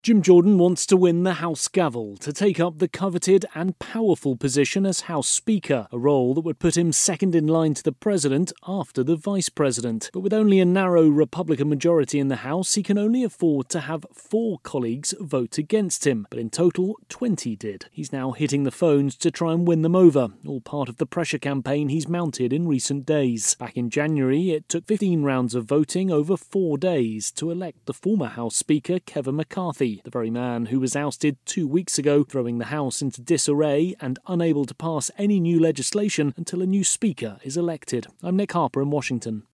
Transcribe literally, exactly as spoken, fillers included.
Jim Jordan wants to win the House gavel to take up the coveted and powerful position as House Speaker, a role that would put him second in line to the President after the Vice President. But with only a narrow Republican majority in the House, he can only afford to have four colleagues vote against him. But in total, twenty did. He's now hitting the phones to try and win them over, all part of the pressure campaign he's mounted in recent days. Back in January, it took fifteen rounds of voting over four days to elect the former House Speaker, Kevin McCarthy, the very man who was ousted two weeks ago, throwing the House into disarray and unable to pass any new legislation until a new Speaker is elected. I'm Nick Harper in Washington.